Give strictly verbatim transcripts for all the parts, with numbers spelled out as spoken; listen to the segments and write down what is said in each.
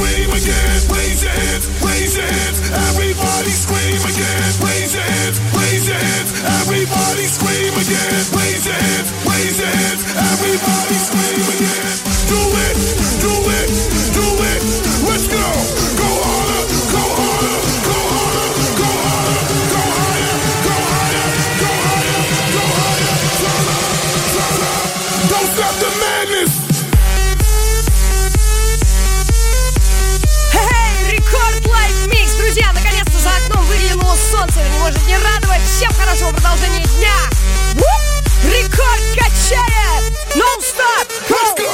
scream again. Raise your hands, raise your hands. Everybody scream again. Raise your hands, raise your hands. Everybody scream again. Raise your hands, raise your hands. Everybody scream again. Do it, do it, do it. Let's go. Go harder, go harder, go harder, go harder, go higher, go higher, go higher, go higher. Turn up, turn up. Don't stop the madness. Рекорд Лайф Микс, друзья, наконец-то за окном выглянуло солнце, не может не радовать. Всем хорошего продолжения дня. Рекорд качает, non-stop, go!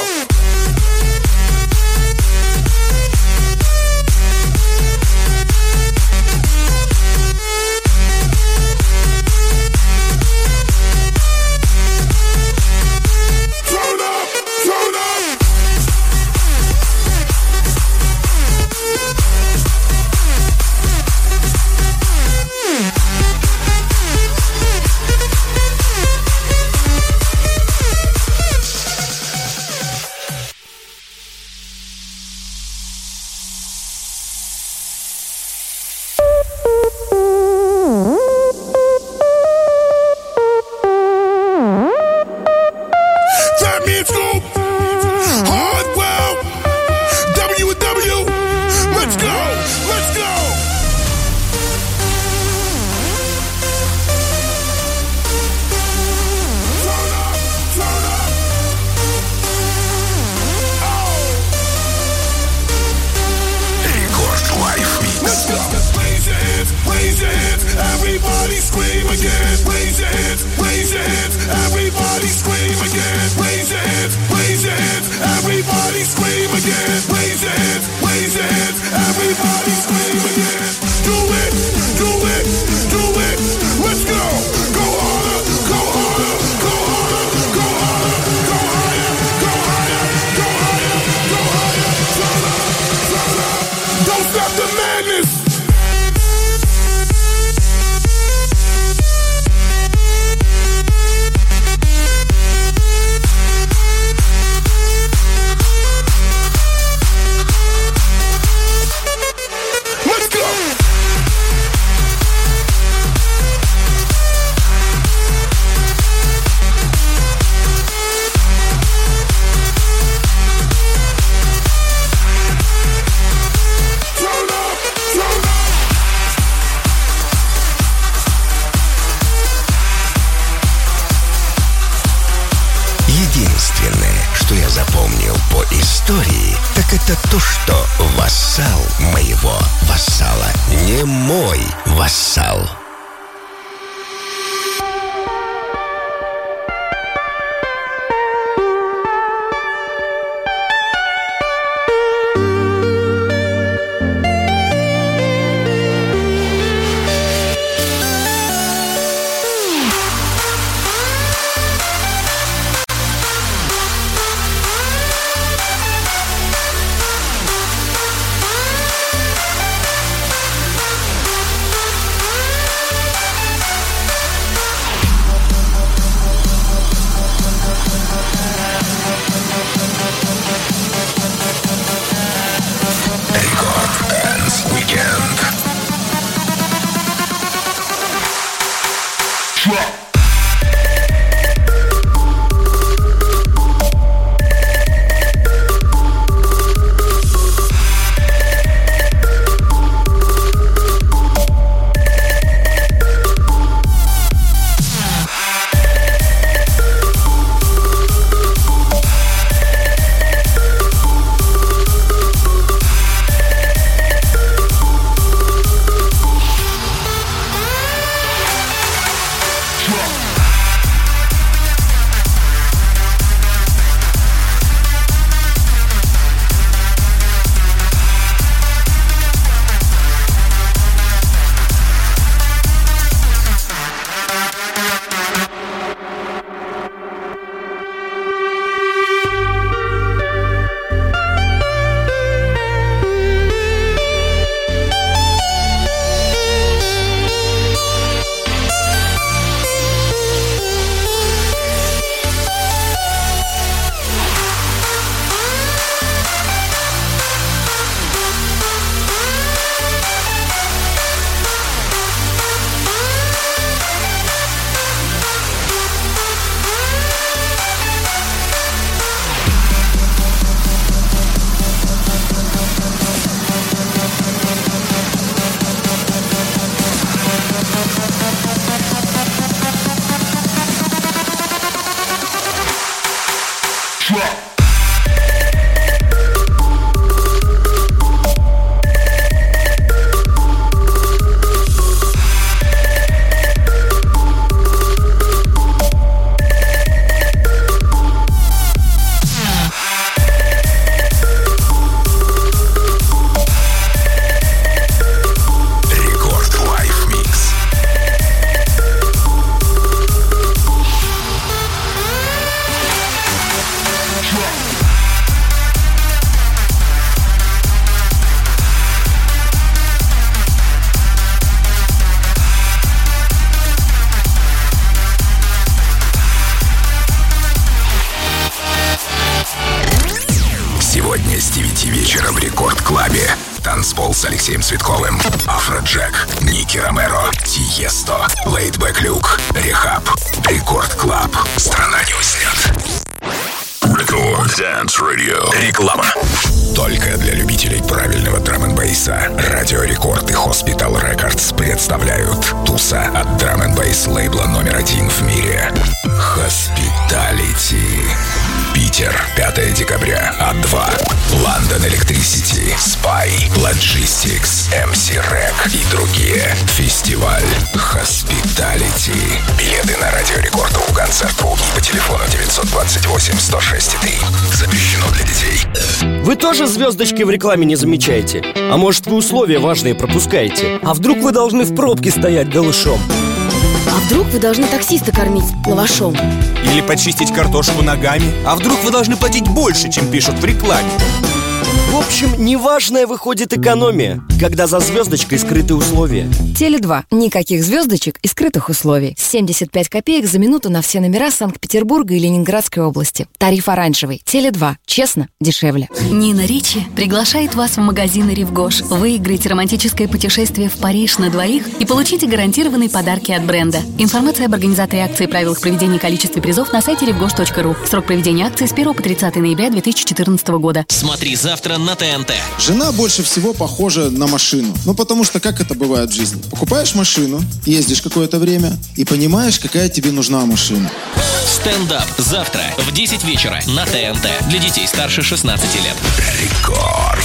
Сегодня с девяти вечера в Рекорд-клабе. Танцпол с Алексеем Цветковым, Афроджек, Ники Ромеро, Тиесто, Лейтбэк Люк, Рехаб. Рекорд-клаб. Страна не уснет. Рекорд Dance Radio. Реклама. Только для любителей правильного драм-н-бейса. Радио Рекорд и Hospital Records представляют туса от драм-н-бейс лейбла номер один в мире. Hospitality. Питер, пятое декабря, А два. London Electricity, Spy, Logistics, эм си Rec и другие. Фестиваль Hospitality. Билеты на Радио Рекорд у концерту и по телефону девятьсот двадцать восемь сто шесть три. Запрещено для детей. Вы тоже звездочки в рекламе не замечаете? А может, вы условия важные пропускаете? А вдруг вы должны в пробке стоять голышом? А вдруг вы должны таксиста кормить лавашом? Или почистить картошку ногами? А вдруг вы должны платить больше, чем пишут в рекламе? В общем, неважная выходит экономия, когда за звездочкой скрыты условия. Теле два. Никаких звездочек и скрытых условий. семьдесят пять копеек за минуту на все номера Санкт-Петербурга и Ленинградской области. Тариф оранжевый. Теле два. Честно, дешевле. Нина Ричи приглашает вас в магазин Ривгош. Выиграйте романтическое путешествие в Париж на двоих и получите гарантированные подарки от бренда. Информация об организаторе акции и правилах проведения и количестве призов на сайте ривгош точка ру. Срок проведения акции с первого по тридцатое ноября две тысячи четырнадцатого года. Смотри завтра на ТНТ. Жена больше всего похожа на машину. Ну, потому что как это бывает в жизни? Покупаешь машину, ездишь какое-то время и понимаешь, какая тебе нужна машина. Стендап завтра в десять вечера на ТНТ. Для детей старше шестнадцати лет. Рекорд.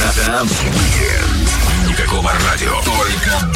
Никакого радио. Только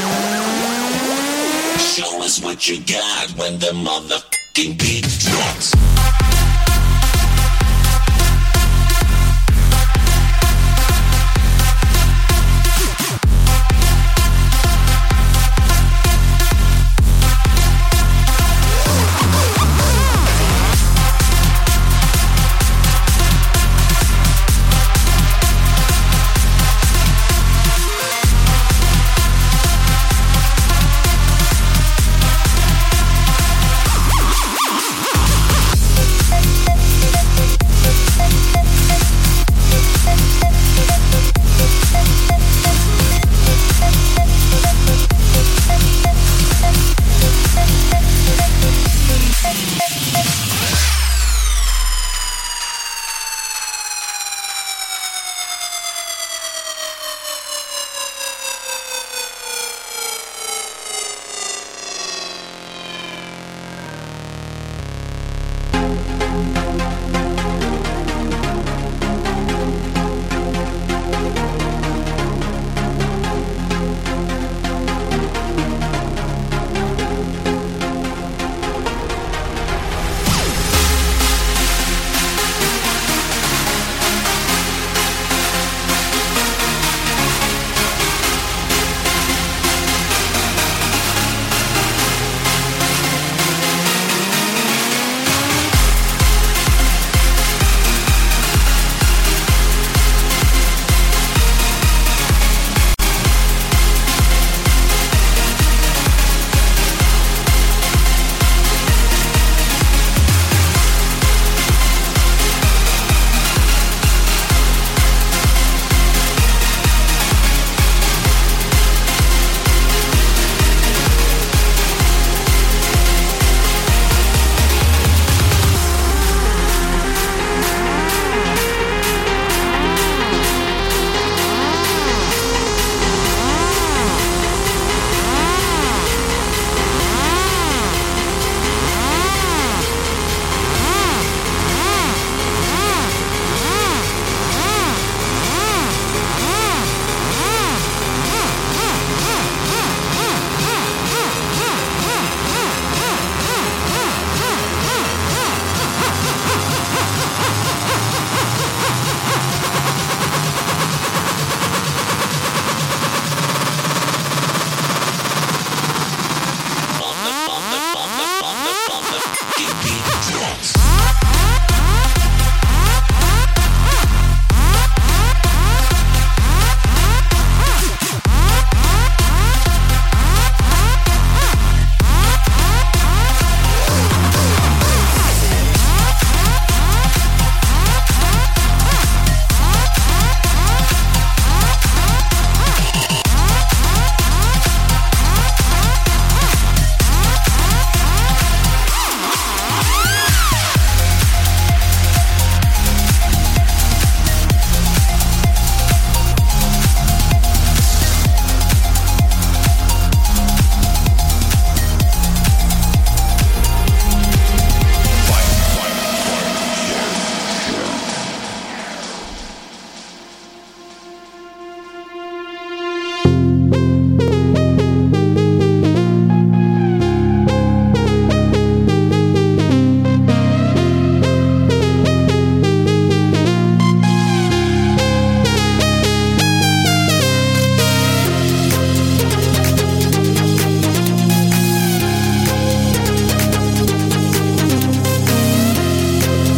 What you got when the motherfucking beat drops?